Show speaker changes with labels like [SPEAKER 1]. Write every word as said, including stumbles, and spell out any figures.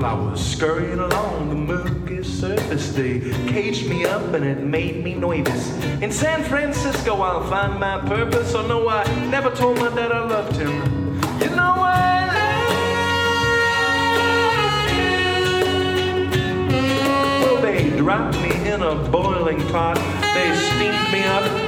[SPEAKER 1] Well, I was scurrying along the murky surface. They caged me up and it made me nervous. In San Francisco, I'll find my purpose. Oh no, I never told my dad I loved him. You know I love him. Well, they dropped me in a boiling pot. They steamed me up